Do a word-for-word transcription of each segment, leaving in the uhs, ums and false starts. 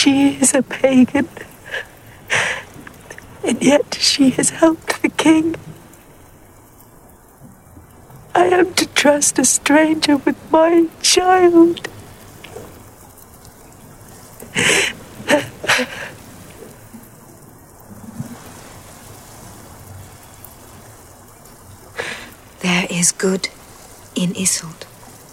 She is a pagan, and yet she has helped the king. I am to trust a stranger with my child. There is good in Isolde.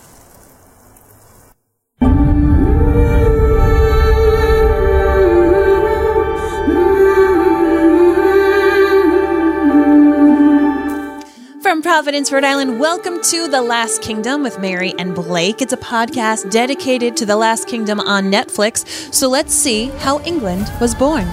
From Providence, Rhode Island, welcome to The Last Kingdom with Mary and Blake. It's a podcast dedicated to The Last Kingdom on Netflix. So let's see how England was born.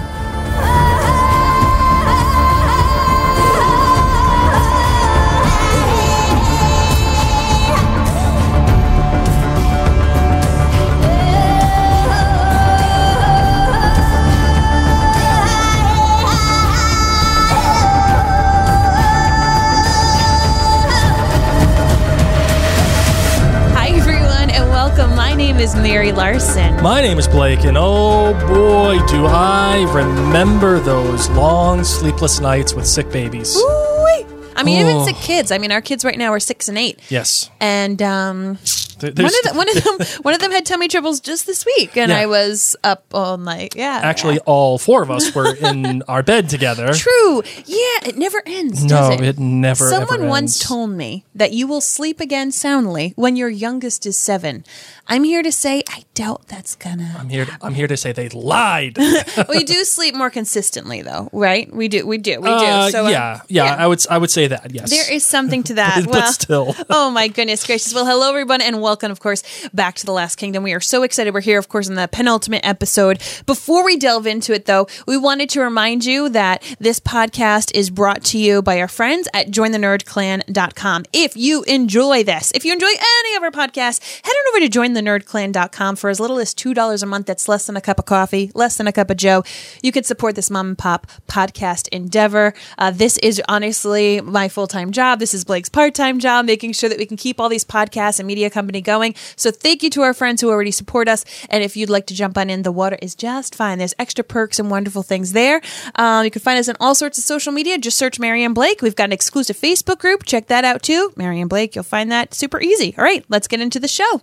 Is Mary Larson. My name is Blake, and oh boy, do I remember those long sleepless nights with sick babies. Ooh-wee. I mean, oh. even sick kids. I mean, our kids right now are six and eight. Yes. And um, There's one of, the, one of them, one of them had tummy troubles just this week, and Yeah. I was up all night. Yeah. Actually, yeah. all four of us were in our bed together. True. Yeah, it never ends, No, does it? it never, Someone ever once ends. told me that you will sleep again soundly when your youngest is seven. I'm here to say I doubt that's gonna. I'm here. To, I'm here to say they lied. We do sleep more consistently, though, right? We do. We do. We do. Uh, so yeah, um, yeah, I would. I would say that. Yes. There is something to that. But well, still. Oh my goodness gracious. Well, hello everyone and welcome, of course, back to The Last Kingdom. We are so excited. We're here, of course, in the penultimate episode. Before we delve into it, though, we wanted to remind you that this podcast is brought to you by our friends at join the nerd clan dot com. If you enjoy this, if you enjoy any of our podcasts, head on over to join the nerd clan dot com for as little as two dollars a month. That's less than a cup of coffee, less than a cup of joe. You can support this mom and pop podcast endeavor. Uh, this is honestly my full-time job. This is Blake's part-time job, making sure that we can keep all these podcasts and media company going. So thank you to our friends who already support us. And if you'd like to jump on in, the water is just fine. There's extra perks and wonderful things there. Um, you can find us on all sorts of social media. Just search Mary and Blake. We've got an exclusive Facebook group. Check that out too. Mary and Blake. You'll find that super easy. All right, let's get into the show.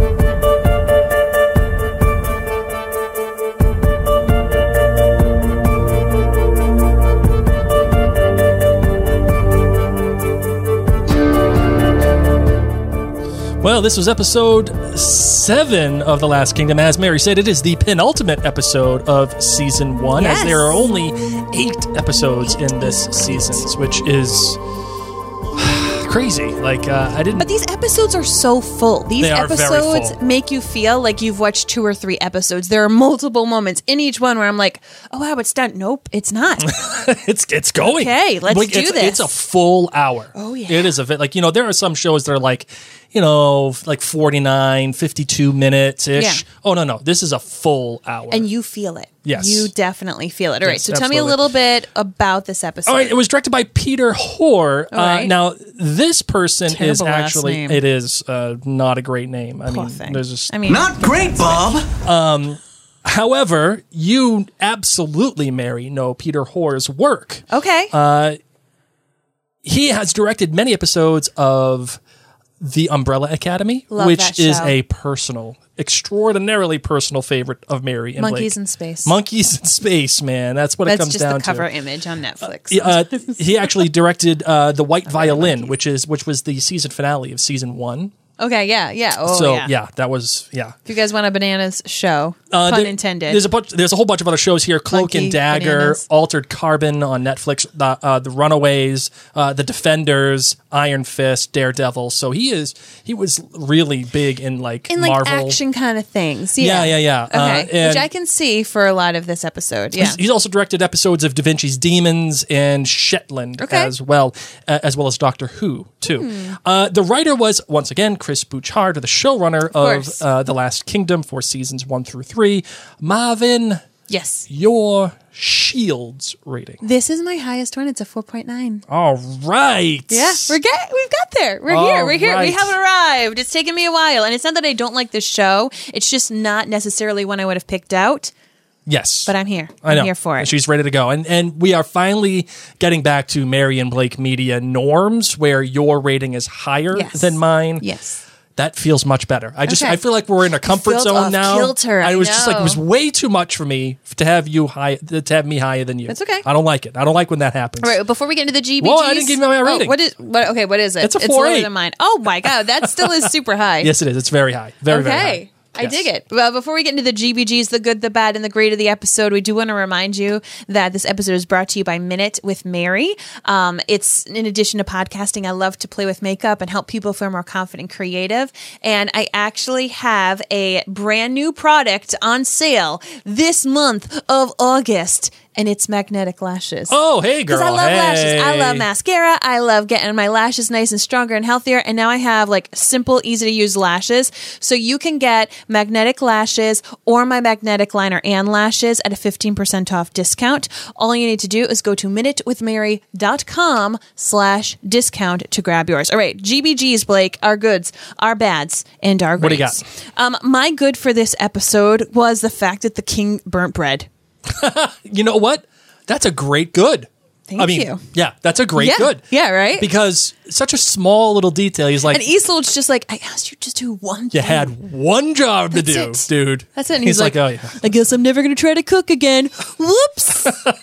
Well, this was episode seven of The Last Kingdom. As Mary said, it is the penultimate episode of season one, Yes. as there are only eight episodes in this season, which is crazy. Like, uh, I didn't... But these episodes are so full. These They are very episodes full. make you feel like you've watched two or three episodes. There are multiple moments in each one where I'm like, oh, wow, it's done. Nope, it's not. it's it's going. Okay, let's Like, do it's, this. It's a full hour. Oh, yeah. It is a bit, like, you know, there are some shows that are like, you know, like forty-nine, fifty-two minutes-ish. Yeah. Oh, no, no. This is a full hour. And you feel it. Yes. You definitely feel it. All right, Yes, so tell me a absolutely. little bit about this episode. All right, it was directed by Peter Hoare. All Uh, right. now, this person Terrible is last actually, name. it is uh, not a great name. I Poor mean, thing. there's just, I mean, Not great, Bob. however, you absolutely, Mary, know Peter Hoare's work. okay. Uh, he has directed many episodes of The Umbrella Academy, Love which that is show. a personal, extraordinarily personal favorite of Mary and Monkeys Blake. in Space. Monkeys in Space, man. That's what it That's comes just down the cover to. image on Netflix. Uh, he actually directed uh, The White Violin, which is which was the season finale of season one. okay, yeah, yeah. Oh, so yeah. yeah. that was yeah. If you guys want a bananas show, Uh, pun there- intended. There's a bunch. There's a whole bunch of other shows here: Cloak Monkey, and Dagger, Bananas. Altered Carbon on Netflix, the uh, the Runaways, uh, the Defenders, Iron Fist, Daredevil. So he is he was really big in like in like Marvel action kind of things. Yeah, Yeah, yeah, yeah. Uh, Okay, and- which I can see for a lot of this episode. Yeah. He's, he's also directed episodes of Da Vinci's Demons and Shetland Okay. as well, uh, as well as Doctor Who too. Uh, the writer was once again Chris Bouchard, the showrunner of, course. uh, The Last Kingdom for seasons one through three. Marvin, Yes. your Shields rating. This is my highest one. It's a four point nine. All right. Yeah, we're get we've got there. We're All here. We're here. We right. have arrived. It's taken me a while, and it's not that I don't like this show. It's just not necessarily one I would have picked out Yes. But I'm here. I I'm know. here for it. She's ready to go. And and we are finally getting back to Mary and Blake Media norms where your rating is higher Yes. than mine. Yes. That feels much better. I just Okay. I feel like we're in a comfort felt zone off now. kilter, I I was just like it was know. way too much for me to have you high to have me higher than you. That's okay. I don't like it. I don't like when that happens. All right, before we get into the G B Gs. Whoa, I didn't give you my rating. Oh, what is, what, okay, what is it? It's a It's four lower eight. than mine. Oh, my God. That still is super high. Yes, it is. It's very high. Very okay. very high. I Yes. dig it. Well, before we get into the G B Gs, the good, the bad, and the great of the episode, we do want to remind you that this episode is brought to you by Minute with Mary. Um, it's in addition to podcasting, I love to play with makeup and help people feel more confident and creative. And I actually have a brand new product on sale this month of August. And it's magnetic lashes. Oh, hey, girl. Because I love hey. lashes. I love mascara. I love getting my lashes nice and stronger and healthier. And now I have like simple, easy to use lashes. So you can get magnetic lashes or my magnetic liner and lashes at a fifteen percent off discount. All you need to do is go to minutewithmary.com slash discount to grab yours. All right. G B Gs, Blake, our goods, our bads, and our What do you greats. Um, my good for this episode was the fact that the king burnt bread. You know what? That's a great good. Thank I mean, you. Yeah, that's a great Yeah. good. Yeah, right? Because such a small little detail. He's like, And Isolde's just like, I asked you to do one you thing. had one job to That's do, it. dude. That's it. And he's, he's, like, oh yeah. I guess I'm never going to try to cook again. Whoops.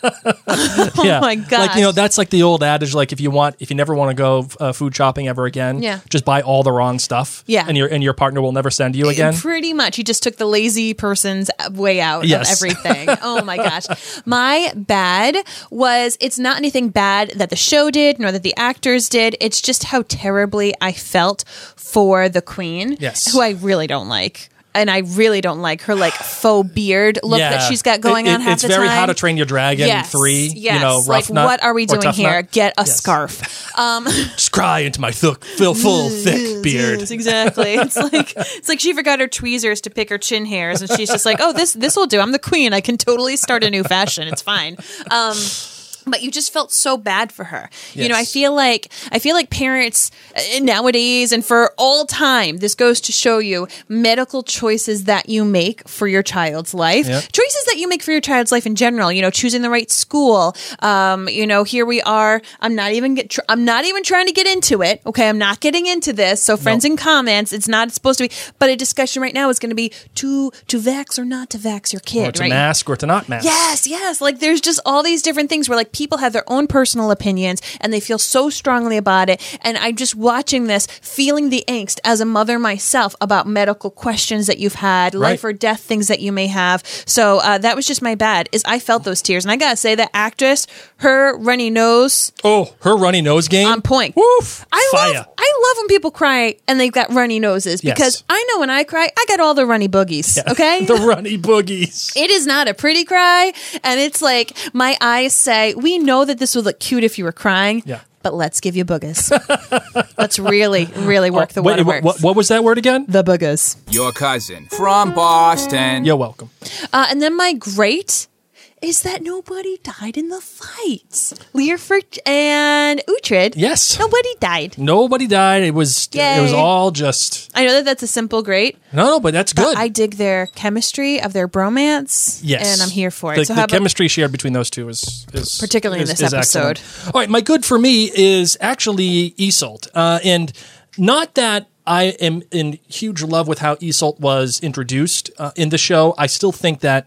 oh yeah. my God. Like, you know, that's like the old adage, like if you want, if you never want to go uh, food shopping ever again, Yeah. just buy all the wrong stuff. Yeah. And your, and your partner will never send you again. Pretty much. He just took the lazy person's way out Yes. of everything. Oh my gosh. My bad was, it's not anything bad that the show did, nor that the actors did. It's just how terribly I felt for the queen. Yes. Who I really don't like. And I really don't like her like faux beard look Yeah. that she's got going It- on it- half It's the very time. How to Train Your Dragon Yes, three. yes. You know, like rough nut what are we or doing tough here? nut. Get a Yes. scarf. Um, Just cry into my thick, full, full thick beard. Yes, exactly. It's like it's like she forgot her tweezers to pick her chin hairs, and she's just like, "Oh, this this will do. I'm the queen. I can totally start a new fashion. It's fine." Um, but you just felt so bad for her. You know, I Yes. feel like I feel like parents uh, nowadays and for all time, this goes to show you medical choices that you make for your child's life, Yep. choices that you make for your child's life in general. You know, choosing the right school. Um, you know, here we are. I'm not even get. Tr- I'm not even trying to get into it. Okay, I'm not getting into this. So, friends Nope. in comments, it's not supposed to be. But a discussion right now is going to be to to vax or not to vax your kid. Or to right? mask or to not mask. Yes, yes. Like there's just all these different things where like people have their own personal opinions and they feel so strongly about it. And I'm just watching this, feeling the angst as a mother myself about medical questions that you've had, life Right. or death things that you may have. So uh, that was just my bad. Is I felt those tears, and I gotta say that actress, her runny nose Oh, her runny nose game. on point. Woof. I Fire. love I love when people cry and they've got runny noses Yes. because I know when I cry, I got all the runny boogies. Okay, The runny boogies. it is not a pretty cry, and it's like my eyes say, "We know that this would look cute if you were crying, Yeah. but let's give you boogers. Let's really, really work the Wait, waterworks." what, what was that word again? The boogers. Your cousin from Boston. You're welcome. Uh, and then my great is that nobody died in the fight. Learford and Uhtred. Yes. Nobody died. Nobody died. It was it was Yay. all just I know that that's a simple great. no, no, but that's good. But I dig their chemistry of their bromance. Yes, And I'm here for it. The, so the how about chemistry shared between those two is, is Particularly in is- this is episode. excellent. All right, my good for me is actually Isolde, uh, and not that I am in huge love with how Isolde was introduced uh, in the show. I still think that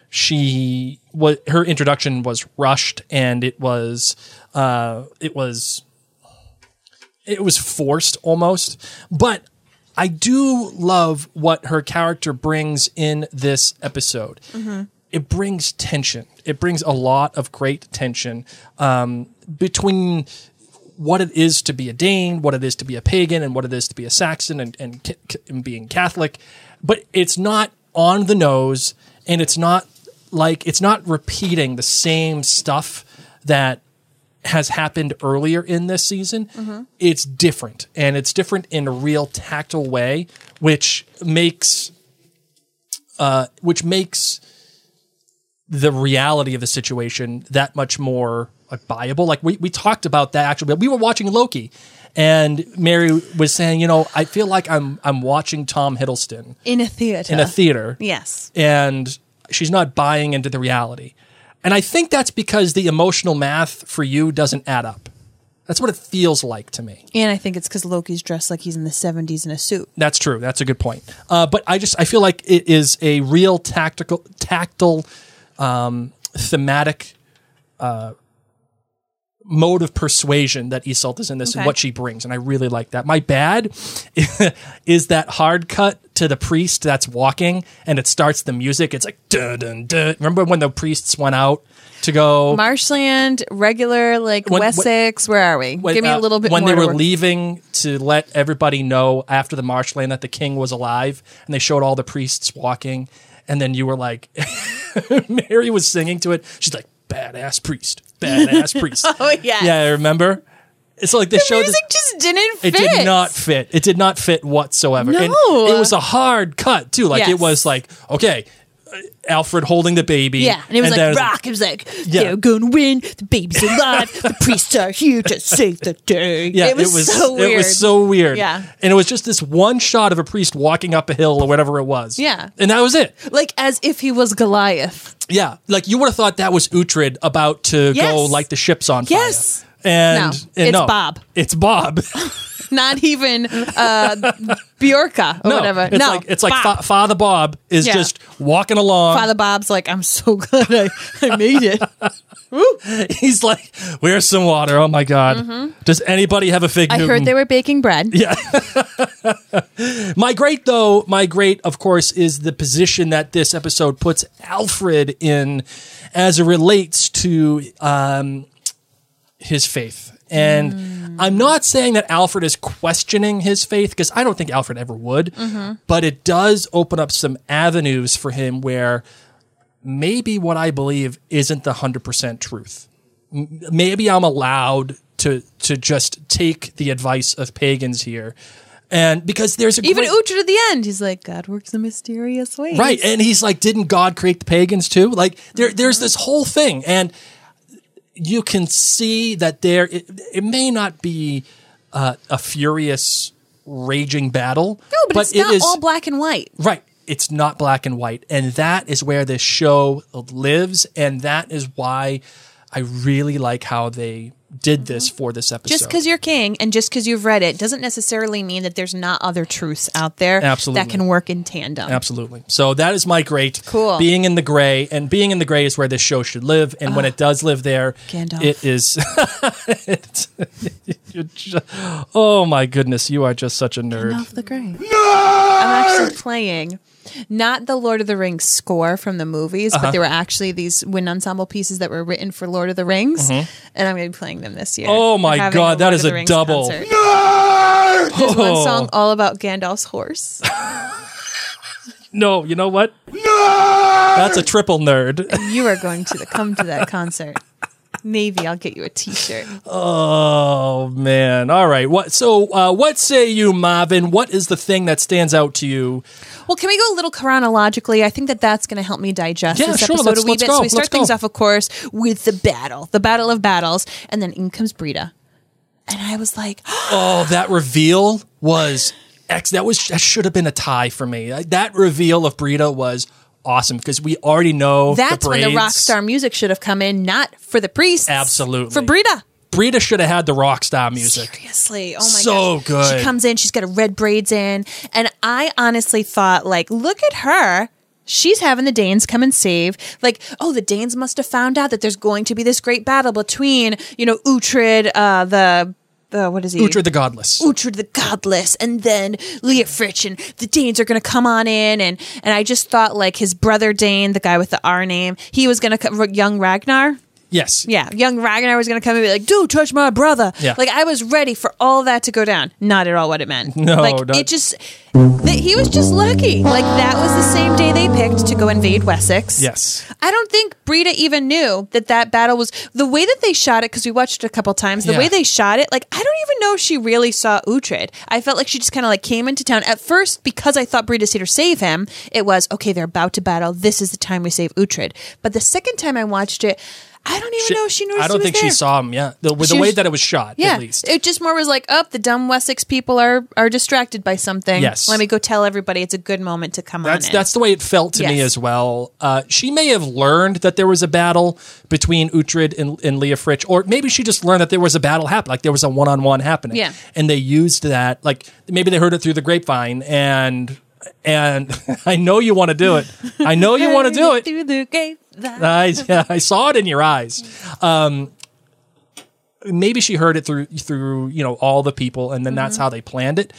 she was her introduction was rushed, and it was uh, it was it was forced almost, but I do love what her character brings in this episode. It brings tension. It brings a lot of great tension um, between what it is to be a Dane, what it is to be a pagan, and what it is to be a Saxon and, and, ca- and being Catholic. But it's not on the nose, and it's not like it's not repeating the same stuff that has happened earlier in this season. It's different, and it's different in a real tactile way, which makes uh, which makes the reality of the situation that much more like viable. Like we, we talked about that actually. We were watching Loki, and Mary was saying, you know, I feel like I'm I'm watching Tom Hiddleston in a theater? in a theater, Yes. and she's not buying into the reality. And I think that's because the emotional math for you doesn't add up. That's what it feels like to me. And I think it's because Loki's dressed like he's in the seventies in a suit. That's true. That's a good point. Uh, but I just I feel like it is a real tactical, tactile, um, thematic uh, mode of persuasion that Iseult is in this Okay. and what she brings, and I really like that. My bad is that hard cut to the priest that's walking, and it starts the music. It's like dun dun dun. Remember when the priests went out to go Marshland, regular, like When- Wessex. Where are we? when, Give me uh, a little bit when more. they to were work- leaving to let everybody know after the marshland that the king was alive, and they showed all the priests walking, and then you were like, Mary was singing to it. She's like, badass priest, badass priest. Oh yeah, Yeah, I remember. It's like they The showed music this. just didn't It fit. did not fit. It did not fit whatsoever. And No. it was a hard cut too. Like Yes. it was like, okay, uh, Alfred holding the baby. Yeah, and it was then like rock. It was like Yeah. they're gonna win. The baby's alive. The priests are here to save the day. Yeah, it was, so weird. It was so weird. Yeah. And it was just this one shot of a priest walking up a hill or whatever it was. Yeah. And that was it. Like as if he was Goliath. Yeah. Like you would have thought that was Uhtred about to Yes. go light the ships on fire. Yes. And, No, and it's no, Bob. It's Bob. Not even uh, Bjorka or no, whatever. It's no, like it's like Bob. Fa- Father Bob is Yeah. just walking along. Father Bob's like, I'm so glad I, I made it. He's like, "Where's some water? Oh my god! Does anybody have a fig Mm-hmm. I Newton?" heard they were baking bread. Yeah. My great, though, my great, of course, is the position that this episode puts Alfred in as it relates to um, his faith. And Mm. I'm not saying that Alfred is questioning his faith, because I don't think Alfred ever would, Mm-hmm. but it does open up some avenues for him where maybe what I believe isn't the one hundred percent truth. M- Maybe I'm allowed to to just take the advice of pagans here. And because there's a Even great, Uhtred at the end, he's like, God works in mysterious ways. right, and he's like, didn't God create the pagans too? Like there, there's this whole thing, and you can see that there. It, it may not be uh, a furious, raging battle. No, but, it's it not is- all black and white. Right. It's not black and white. And that is where this show lives. And that is why I really like how they did this for this episode. Just because you're king and just because you've read it doesn't necessarily mean that there's not other truths out there Absolutely. that can work in tandem. Absolutely. So that is my great. Cool. Being in the gray, and being in the gray is where this show should live. And when it does live there, Gandalf. it is. it's, you're just, oh my goodness, you are just such a nerd. Off the grave. I'm actually playing not the Lord of the Rings score from the movies, Uh-huh. but they were actually these wind ensemble pieces that were written for Lord of the Rings, and I'm going to be playing them this year. Mm-hmm. Oh my We're having God, that Lord is of the a Rings double. concert. There's one Oh. song all about Gandalf's horse. No, you know what? That's a triple nerd. You are going to the, come to that concert. Maybe I'll get you a T-shirt. Oh man! All right. What? So, uh, what say you, Marvin? What is the thing that stands out to you? Well, can we go a little chronologically? I think that that's going to help me digest Yeah, this sure. episode Let's- a wee let's bit. go. So we start Let's go. things off, of course, with the battle, the battle of battles, and then in comes Brita, and I was like, Oh, that reveal was X. That was that should have been a tie for me. That reveal of Brita was awesome because we already know that's the when the braids. rock star music should have come in, not for the priests, Absolutely. for Brita. Brita should have had the rock star music. Seriously, oh my So gosh. good. She comes in, she's got her red braids in, and I honestly thought, like, look at her. She's having the Danes come and save. Like, oh, the Danes must have found out that there's going to be this great battle between, you know, Uhtred, uh, the, the what is he? Uhtred the Godless. Uhtred the Godless, and then Leofric, and the Danes are going to come on in, and and I just thought like his brother Dane, the guy with the R name, he was going to come, young Ragnar. Yes. Yeah, young Ragnar was going to come and be like, "Don't touch my brother." Yeah. Like I was ready for all that to go down. Not at all what it meant. No, like not- it just. Th- he was just lucky. Like that was the same day they picked to go invade Wessex. Yes. I don't think Brita even knew that that battle was the way that they shot it, because we watched it a couple times. The Yeah. way they shot it, like I don't even know if she really saw Uhtred. I felt like she just kind of like came into town at first because I thought Brita to save him. It was okay. They're about to battle. This is the time we save Uhtred. But the second time I watched it, I don't even She- know if she knew. I he don't was think there. she saw him. Yeah, the, with She the way was- that it was shot, Yeah, at least. it just more was like, oh, the dumb Wessex people are are distracted by something. Yes. Yes. Let me go tell everybody it's a good moment to come That's on in. that's the way it felt to me Yes. as well. Uh, she may have learned that there was a battle between Uhtred and, and Leah Fritsch, or maybe she just learned that there was a battle happening, like there was a one-on-one happening. Yeah. And they used that, like maybe they heard it through the grapevine, and and I know you want to do it. I know you want to do it. Through the grapevine. I, yeah, I saw it in your eyes. Um, maybe she heard it through through you know all the people, and then Mm-hmm. that's how they planned it.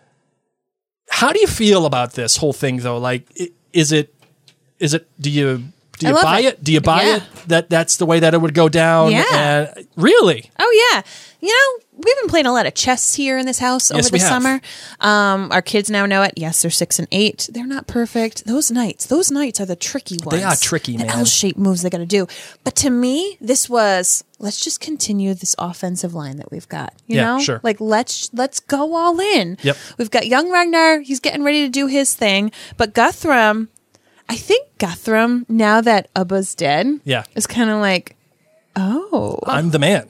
How do you feel about this whole thing, though? Like, i- is it is it? Do you do I you love buy it. it? Do you buy Yeah. it that that's the way that it would go down? Yeah. And, really? Oh yeah, you know we've been playing a lot of chess here in this house Yes, over we the have. summer. Um, our kids now know it. Yes, they're six and eight. They're not perfect. Those nights, those nights are the tricky ones. They are tricky, the man. L-shaped moves they got to do. But to me, this was let's just continue this offensive line that we've got. You Yeah, know, sure. like let's let's go all in. Yep. We've got young Ragnar. He's getting ready to do his thing, but Guthrum. I think Guthrum, now that Ubba's dead, Yeah. is kind of like, oh, I'm the man.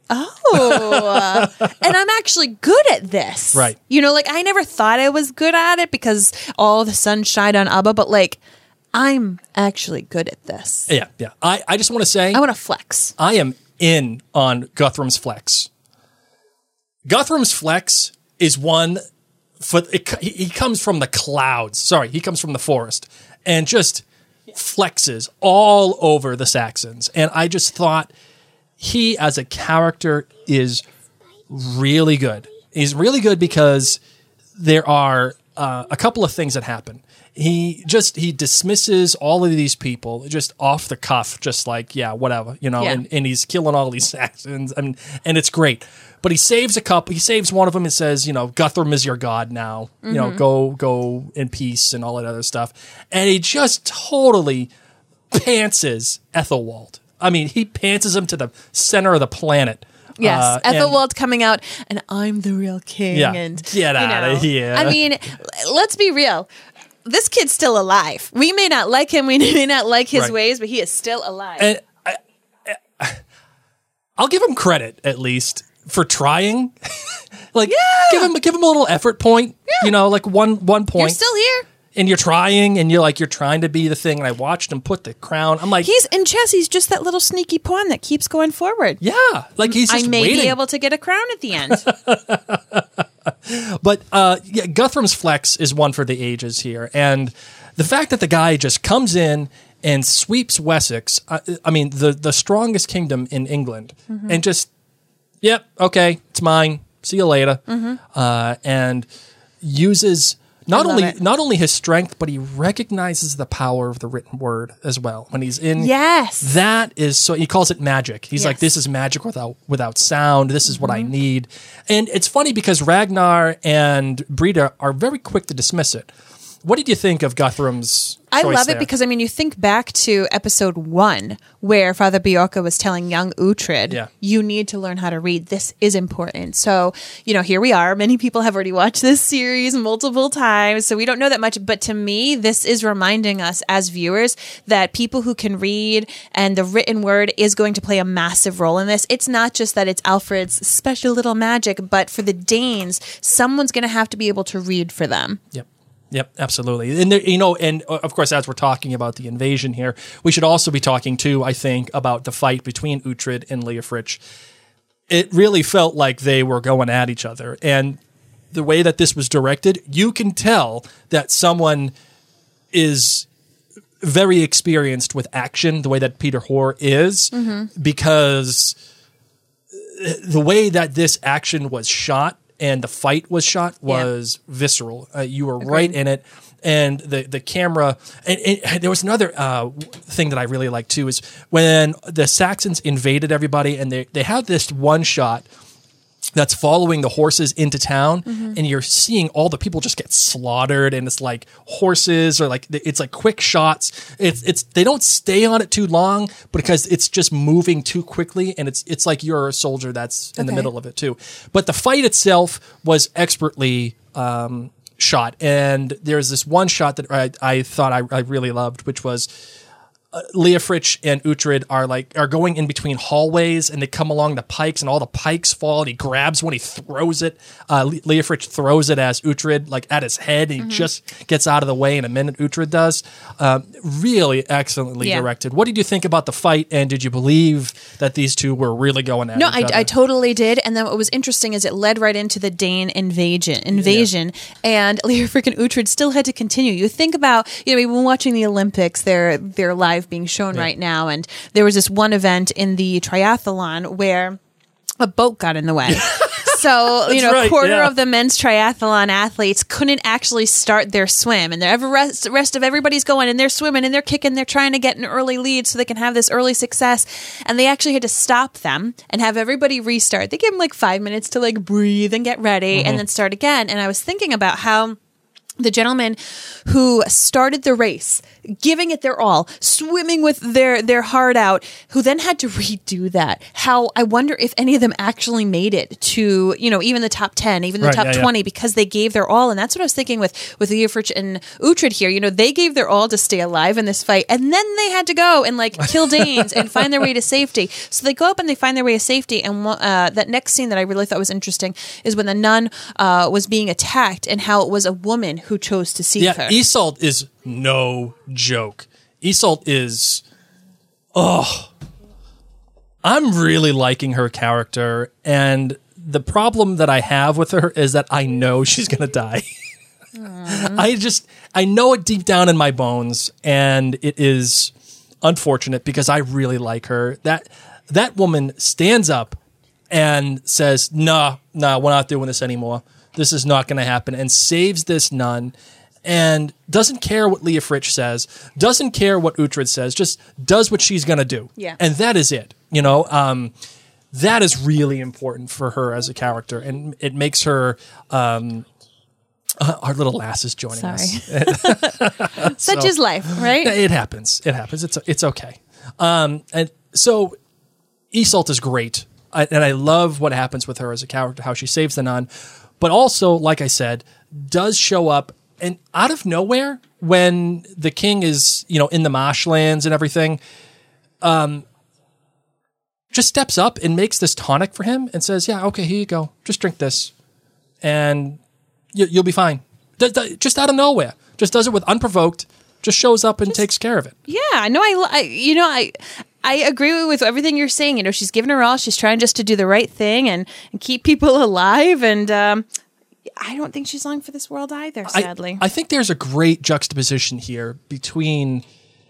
oh, and I'm actually good at this. Right. You know, like I never thought I was good at it because all the sun shined on Abba, but like I'm actually good at this. Yeah, yeah. I, I just want to say I want to flex. I am in on Guthrum's flex. Guthrum's flex is one for it, he he comes from the clouds. Sorry, he comes from the forest and just flexes all over the Saxons. And I just thought he as a character is really good. He's really good because there are uh, a couple of things that happen. He just he dismisses all of these people just off the cuff, just like yeah, whatever, you know. Yeah. And, and he's killing all these Saxons, and and it's great. But he saves a couple. He saves one of them and says, you know, Guthrum is your god now. You know, go go in peace and all that other stuff. And he just totally pantses Ethelwald. I mean, he pantses him to the center of the planet. Yes, Uh, and- Ethelwald coming out, and I'm the real king. Yeah, and get you outta know, here. I mean, l- let's be real. This kid's still alive. We may not like him. We may not like his Right. ways, but he is still alive. And I, I, I'll give him credit at least for trying. like, give him give him a little effort point. You know, like one one point. You're still here. and you're trying, and you're like you're trying to be the thing. And I watched him put the crown. I'm like, He's in chess. He's just that little sneaky pawn that keeps going forward. yeah, like he's just I may waiting. be able to get a crown at the end. But uh, yeah, Guthrum's flex is one for the ages here, and the fact that the guy just comes in and sweeps Wessex. Uh, I mean, the the strongest kingdom in England, Mm-hmm. and just, yep, okay, it's mine. See you later. Mm-hmm. Uh, and uses not love only it. not only his strength, but he recognizes the power of the written word as well. When he's in, Yes. that is so. He calls it magic. He's like, Yes. this is magic without without sound. This is what I need. And it's funny because Ragnar and Brida are very quick to dismiss it. What did you think of Guthrum's I choice love there? it because I mean, you think back to episode one where Father Bjorka was telling young Uhtred, Yeah. you need to learn how to read. This is important. So, you know, here we are. Many people have already watched this series multiple times, so we don't know that much. But to me, this is reminding us as viewers that people who can read and the written word is going to play a massive role in this. It's not just that it's Alfred's special little magic, but for the Danes, someone's going to have to be able to read for them. Yep. Yep, absolutely. And there, you know, and uh, of course, as we're talking about the invasion here, we should also be talking too, I think, about the fight between Uhtred and Leofric. It really felt like they were going at each other, and the way that this was directed, you can tell that someone is very experienced with action, the way that Peter Hoare is, because the way that this action was shot and the fight was shot was visceral. Uh, you were right in it. And the, the camera, and, and there was another uh, thing that I really liked too, is when the Saxons invaded everybody and they, they had this one shot that's following the horses into town, and you're seeing all the people just get slaughtered, and it's like horses or like it's like quick shots. It's it's they don't stay on it too long because it's just moving too quickly, and it's it's like you're a soldier that's in the Okay. middle of it too. But the fight itself was expertly um, shot, and there's this one shot that I, I thought I, I really loved, which was uh, Leofric and Uhtred are like are going in between hallways, and they come along the pikes, and all the pikes fall. And he grabs one, he throws it. Uh, Le- Leofric throws it as Uhtred like at his head, and he mm-hmm. just gets out of the way in a minute. Uhtred does. Um, really excellently yeah. directed. What did you think about the fight, and did you believe that these two were really going at no, each I, other? I totally did. And then what was interesting is it led right into the Dane invasion, invasion, yeah. and Leofric and Uhtred still had to continue. You think about, you know, we've been watching the Olympics; they're they're live being shown yeah. right now, and there was this one event in the triathlon where a boat got in the way. So, you know, right, a quarter yeah. of the men's triathlon athletes couldn't actually start their swim, and the rest, rest of everybody's going, and they're swimming, and they're kicking, they're trying to get an early lead so they can have this early success, and they actually had to stop them and have everybody restart. They gave them like five minutes to like breathe and get ready, mm-hmm. and then start again. And I was thinking about how the gentleman who started the race, giving it their all, swimming with their, their heart out, who then had to redo that. How I wonder if any of them actually made it to, you know, even the top ten, even the right, top yeah, twenty, yeah. because they gave their all. And that's what I was thinking with, with Leofric and Uhtred here. You know, they gave their all to stay alive in this fight, and then they had to go and like kill Danes and find their way to safety. So they go up and they find their way to safety. And uh, that next scene that I really thought was interesting is when the nun uh, was being attacked, and how it was a woman who chose to see yeah, her. Isolde is no joke. Isolde is, oh, I'm really liking her character, and the problem that I have with her is that I know she's going to die. I just, I know it deep down in my bones, and it is unfortunate because I really like her. That that woman stands up and says, nah, nah, we're not doing this anymore. This is not going to happen, and saves this nun, and doesn't care what Leofric says, doesn't care what Uhtred says, just does what she's going to do. Yeah. And that is it. You know, um, that is really important for her as a character, and it makes her, um, uh, our little lass is joining Sorry. us. Such So, is life, right? It happens. It happens. It's it's okay. Um, and so Isolde is great, I, and I love what happens with her as a character, how she saves the nun, but also, like I said, does show up and out of nowhere when the king is, you know, in the marshlands and everything, um, just steps up and makes this tonic for him and says, "Yeah, okay, here you go. Just drink this, and you, you'll be fine." D- d- just out of nowhere, just does it with unprovoked. Just shows up and just takes care of it. Yeah, no, I, I, you know, I, I agree with everything you're saying. You know, she's giving her all. She's trying just to do the right thing and, and keep people alive. And um, I don't think she's long for this world either, sadly. I, I think there's a great juxtaposition here between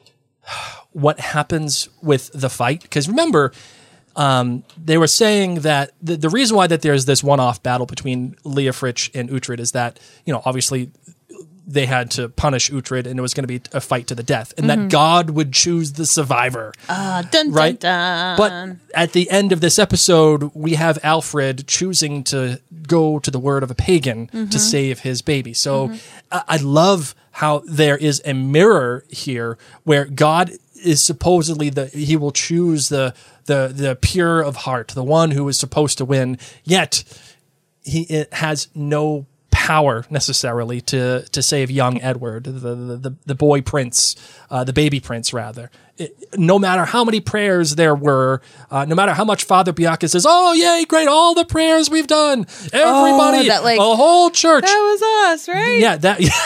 what happens with the fight. Because remember, um, they were saying that the, the reason why that there's this one-off battle between Leofric and Uhtred is that, you know, obviously they had to punish Uhtred, and it was going to be a fight to the death, and mm-hmm. that God would choose the survivor. Uh, dun, right? dun, dun. But at the end of this episode, we have Alfred choosing to go to the word of a pagan mm-hmm. to save his baby. So mm-hmm. I-, I love how there is a mirror here where God is supposedly the he will choose the the the pure of heart, the one who is supposed to win, yet he it has no power necessarily to to save young Edward, the the, the, the boy prince, uh, the baby prince rather. It, no matter how many prayers there were, uh, no matter how much Father Bianca says, "Oh yay, great! All the prayers we've done, everybody, oh, that, like, a whole church." That was us, right? Yeah, that. Yeah.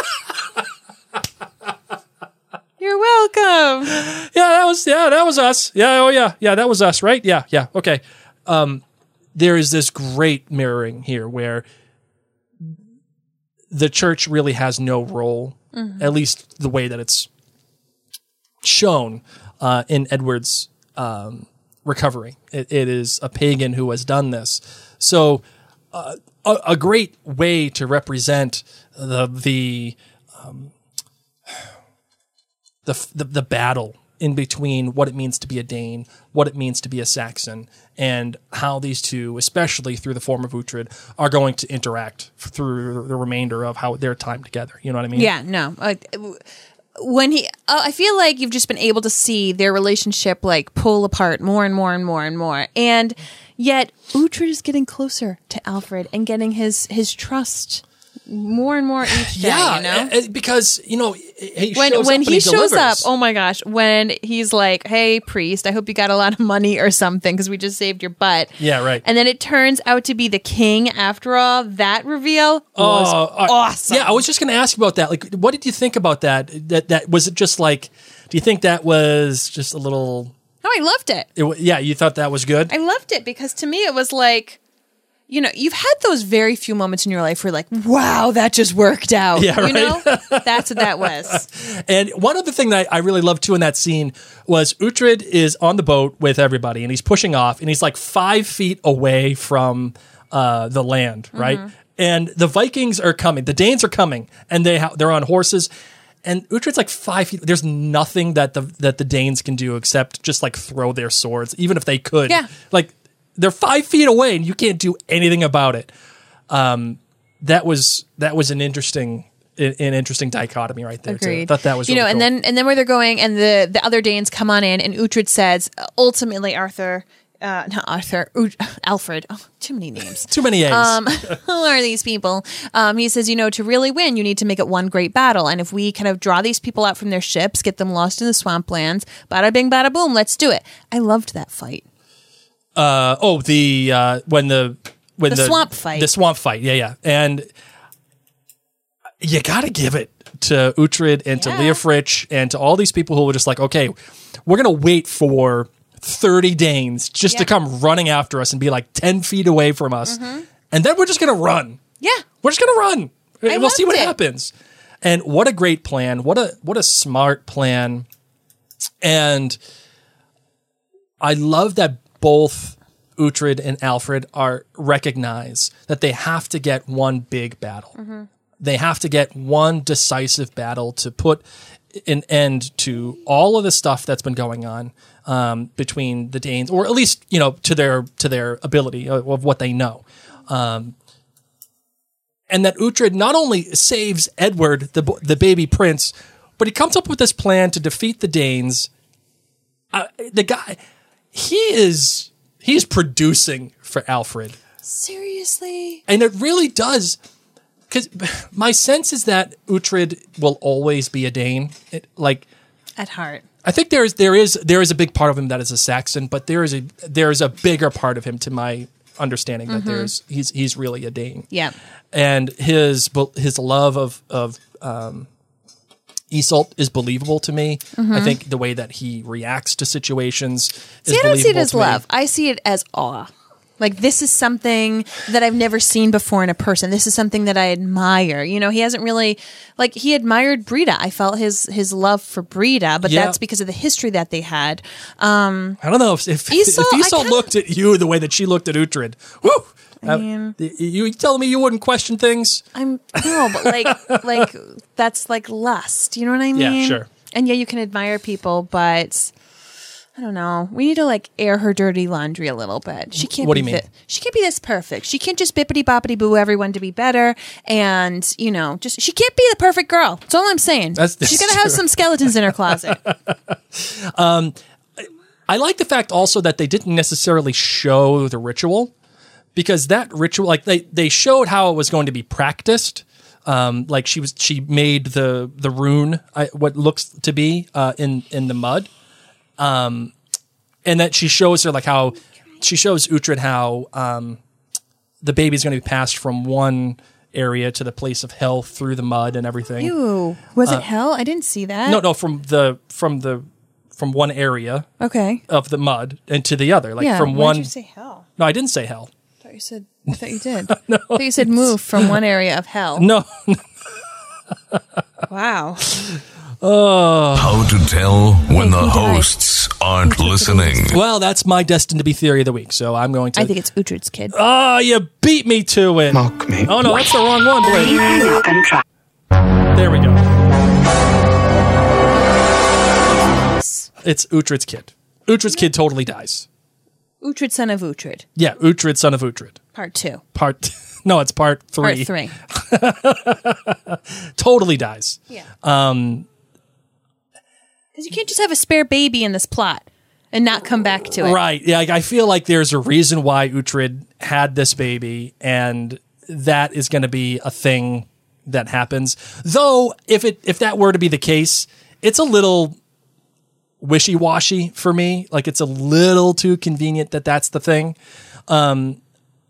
You're welcome. Yeah, that was yeah, that was us. Yeah, oh yeah, yeah, that was us, right? Yeah, yeah, okay. Um, there is this great mirroring here where the church really has no role, mm-hmm. at least the way that it's shown uh, in Edward's um, recovery. It, it is a pagan who has done this. So uh, a, a great way to represent the the, um, the the the battle in between what it means to be a Dane, what it means to be a Saxon, and how these two, especially through the form of Uhtred, are going to interact through the remainder of how their time together. You know what I mean? Yeah, no. Uh, when he, uh, I feel like you've just been able to see their relationship like pull apart more and more and more and more, and yet Uhtred is getting closer to Alfred and getting his his trust more and more each day. Yeah, you know, uh, because you know he when shows when up he, and he shows up, delivers. oh my gosh, when he's like, "Hey, priest, I hope you got a lot of money or something because we just saved your butt." Yeah, right. And then it turns out to be the king after all. That reveal was Oh, uh, awesome. Yeah, I was just going to ask you about that. Like, what did you think about that? That that was it. Just like, do you think that was just a little? No, I loved it. It, wa- yeah, you thought that was good. I loved it because to me it was like, you know, you've had those very few moments in your life where you're like, wow, that just worked out. Yeah, You know? That's what that was. And one other thing that I really loved too in that scene was Uhtred is on the boat with everybody and he's pushing off and he's like five feet away from uh, the land, right? Mm-hmm. And the Vikings are coming, the Danes are coming, and they ha- they're on horses. And Uhtred's like five feet. There's nothing that the that the Danes can do except just like throw their swords, even if they could. Yeah. Like they're five feet away and you can't do anything about it. Um, that was that was an interesting an interesting dichotomy right there. Too. I Agreed. thought that was you really know, and cool. then and then where they're going, and the the other Danes come on in, and Uhtred says, ultimately, Arthur, uh, not Arthur, Ut- Alfred. Oh, too many names. Too many A's. Um, who are these people? Um, he says, you know, to really win, you need to make it one great battle. And if we kind of draw these people out from their ships, get them lost in the swamplands, bada bing, bada boom, let's do it. I loved that fight. Uh, oh, the uh, when the when The the, swamp fight. the swamp fight, yeah, yeah, and you got to give it to Uhtred and to Yeah. Leofric and to all these people who were just like, okay, we're gonna wait for thirty Danes just to Yeah. come running after us and be like ten feet away from us, and then we're just gonna run. Yeah. We're just gonna run. I we'll see loved what it. happens. And what a great plan! What a what a smart plan! And I love that both Uhtred and Alfred are recognize that they have to get one big battle. Mm-hmm. They have to get one decisive battle to put an end to all of the stuff that's been going on um, between the Danes, or at least you know to their to their ability of, of what they know. Um, and that Uhtred not only saves Edward, the bo- the baby prince, but he comes up with this plan to defeat the Danes. Uh, the guy, he is he's producing for Alfred, Seriously? and it really does. Because my sense is that Uhtred will always be a Dane. It, like At heart. I think there is there is there is a big part of him that is a Saxon, but there is a there is a bigger part of him, to my understanding, that there's he's he's really a Dane. Yeah. And his his love of of um, Iseult is believable to me. I think the way that he reacts to situations is See, I don't see it believable as to me. love. I see it as awe. Like, this is something that I've never seen before in a person. This is something that I admire. You know, he hasn't really, like, he admired Brida. I felt his his love for Brida, but Yeah. that's because of the history that they had. I don't know if if, Iseult, if I Iseult kinda- looked at you the way that she looked at Uhtred. Woo! Uh, mean- you telling me you wouldn't question things? I'm, no, but like, like, that's like lust. You know what I mean? Yeah, sure. And yeah, you can admire people, but I don't know. We need to like air her dirty laundry a little bit. She can't. What do be you mean? thi- she can't be this perfect. She can't just bippity boppity boo everyone to be better, and you know, just she can't be the perfect girl. That's all I'm saying. That's- that's She's gonna have true. some skeletons in her closet. I like the fact also that they didn't necessarily show the ritual, because that ritual, like they, they showed how it was going to be practiced. Um, like she was, she made the the rune, I, what looks to be uh, in in the mud, um, and that she shows her like how she shows Uhtred how um, the baby's going to be passed from one area to the place of hell through the mud and everything. Ew, was it hell? I didn't see that. Uh, No, no, from the from the from one area Okay. of the mud and to the other, like yeah. from why'd one. you say hell? No, I didn't say hell. I thought you said. I thought you did. no, I thought you said move from one area of hell. No, Wow. How to tell when the who died? hosts aren't listening. well, that's my destined to be theory of the week. So I'm going to. I think it's Uhtred's kid. Oh, you beat me to it. Mock me. Oh no, that's the wrong one. Blake. hang up and try. There we go. It's Uhtred's kid. Uhtred's kid totally dies. Uhtred, son of Uhtred. Yeah, Uhtred, son of Uhtred. Part two. Part. No, it's part three. Part three. Totally dies. Yeah. Um. Because you can't just have a spare baby in this plot and not come back to it. Right. Yeah. Like, I feel like there's a reason why Uhtred had this baby, and that is going to be a thing that happens. Though, if it if that were to be the case, it's a little wishy-washy for me. Like, it's a little too convenient that that's the thing. Um,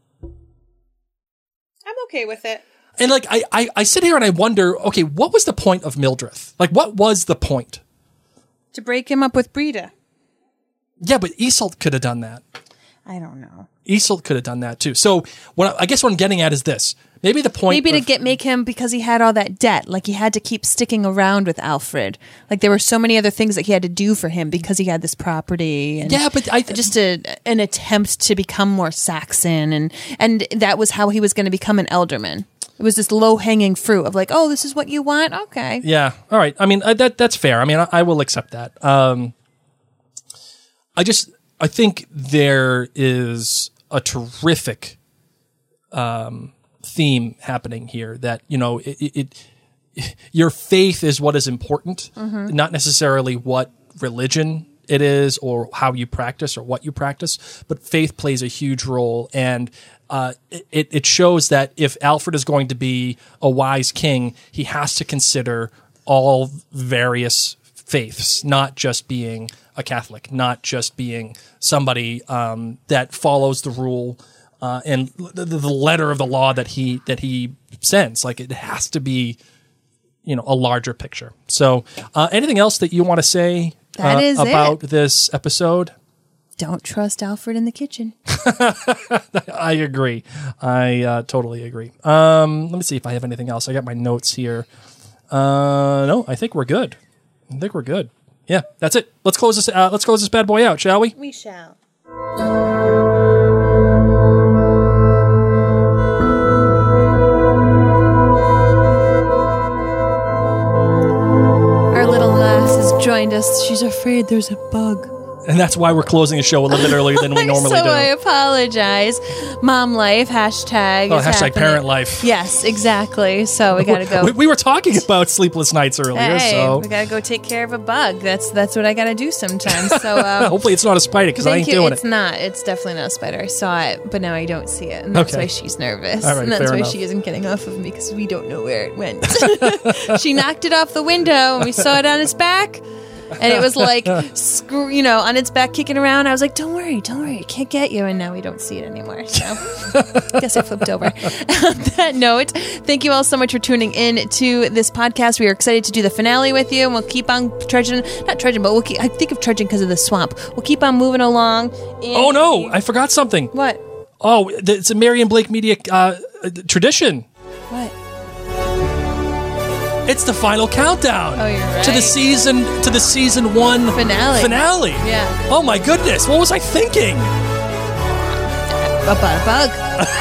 I'm okay with it. And like, I, I, I sit here and I wonder, okay, what was the point of Mildred? Like, what was the point? To break him up with Brita. Yeah, but Isolde could have done that. I don't know. Isolde could have done that too. So what I, I guess what I'm getting at is this. Maybe the point Maybe of, to get make him, because he had all that debt, like he had to keep sticking around with Alfred. Like there were so many other things that he had to do for him because he had this property. And yeah, but I just a, an attempt to become more Saxon, and and that was how he was going to become an Elderman. It was this low hanging fruit of like, oh, this is what you want, okay. Yeah, all right. I mean, I, that that's fair. I mean, I, I will accept that. Um, I just I think there is a terrific um, theme happening here that, you know, it, it, it your faith is what is important, mm-hmm. not necessarily what religion it is or how you practice or what you practice, but faith plays a huge role. And uh, it, it shows that if Alfred is going to be a wise king, he has to consider all various faiths, not just being a Catholic, not just being somebody um, that follows the rule uh, and the, the letter of the law that he that he sends. Like, it has to be, you know, a larger picture. So, uh, anything else that you want to say that uh, is about it. this episode? Don't trust Alfred in the kitchen. I agree. I uh, totally agree. Um, let me see if I have anything else. I got my notes here. Uh, no, I think we're good. I think we're good. Yeah, that's it. Let's close this. Uh, let's close this bad boy out, shall we? We shall. Our little lass has joined us. She's afraid there's a bug. And that's why we're closing the show a little bit earlier than we normally so do. So I apologize. Mom life, hashtag. Oh, is hashtag happening. parent life. Yes, exactly. So we gotta go. We, we were talking about sleepless nights earlier, hey, so we gotta go take care of a bug. That's that's what I gotta do sometimes. So um, hopefully it's not a spider because I ain't you. doing it's it. It's not. It's definitely not a spider. I saw it, but now I don't see it, and that's okay. why she's nervous. All right, and that's fair why enough. she isn't getting off of me because we don't know where it went. She knocked it off the window, and we saw it on its back. And it was like, screw, you know, on its back kicking around. I was like, don't worry, don't worry, it can't get you. And now we don't see it anymore. So I guess I flipped over. On that note, thank you all so much for tuning in to this podcast. We are excited to do the finale with you. And we'll keep on trudging, not trudging, but we'll keep, I think of trudging because of the swamp. We'll keep on moving along. Oh, no, I forgot something. What? Oh, it's a Mary and Blake Media uh, tradition. What? It's the final countdown oh, you're right. to the season to the season one finale. Finale. Yeah. Oh my goodness, what was I thinking? About a bug.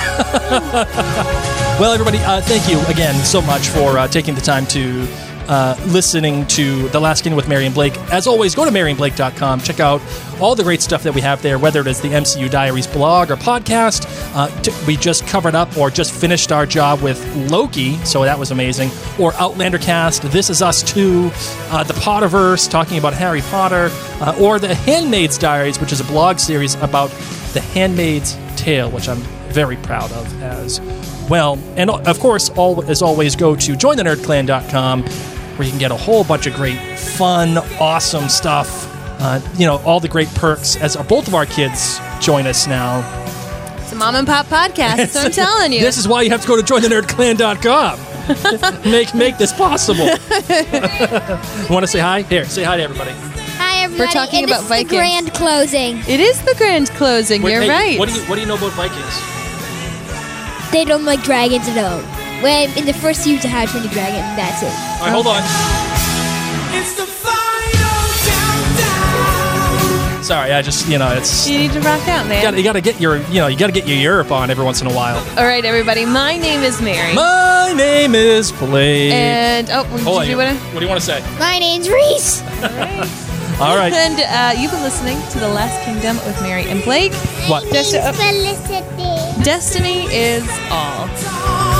Well, everybody, uh, thank you again so much for uh, taking the time to uh, listening to The Last Kingdom with Mary and Blake. As always, go to mary and blake dot com. Check out all the great stuff that we have there, whether it is the M C U Diaries blog or podcast. Uh, t- we just covered up or just finished our job with Loki, so that was amazing. Or Outlander Cast, This Is Us two, uh, the Potterverse, talking about Harry Potter, uh, or the Handmaid's Diaries, which is a blog series about the Handmaid's Tale, which I'm very proud of as well. And of course, all, as always, go to join the nerd clan dot com, where you can get a whole bunch of great, fun, awesome stuff. Uh, you know, all the great perks as both of our kids join us now. It's a mom and pop podcast, that's what I'm telling you. This is why you have to go to join the nerd clan dot com. make make this possible. You want to say hi? Here, say hi to everybody. Hi, everybody. We're talking and about this Vikings. Is the grand closing. It is the grand closing. Wait, You're hey, right. What do you What do you know about Vikings? They don't like dragons at all. When in the first season, how to train the dragon. That's it. All right, hold on. It's the final countdown. Sorry, I just you know it's. You need to rock out, man. You gotta, you gotta get your you know you gotta get your Europe on every once in a while. All right, everybody. My name is Mary. My name is Blake. And oh, did Hold on, you what, wanna? what do you want to say? My name's Reese. All right. And uh, you've been listening to The Last Kingdom with Mary and Blake. What? Just, uh, Felicity. Destiny is all.